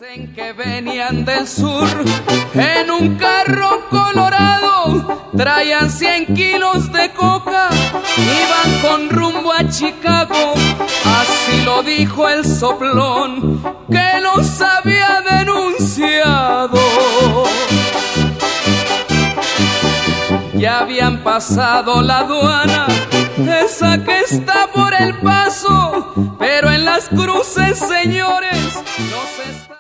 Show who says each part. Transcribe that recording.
Speaker 1: Dicen que venían del sur en un carro colorado, traían 100 kilos de coca, iban con rumbo a Chicago. Así lo dijo el soplón que los había denunciado. Ya habían pasado la aduana, esa que está por El Paso, pero en las cruces, señores, los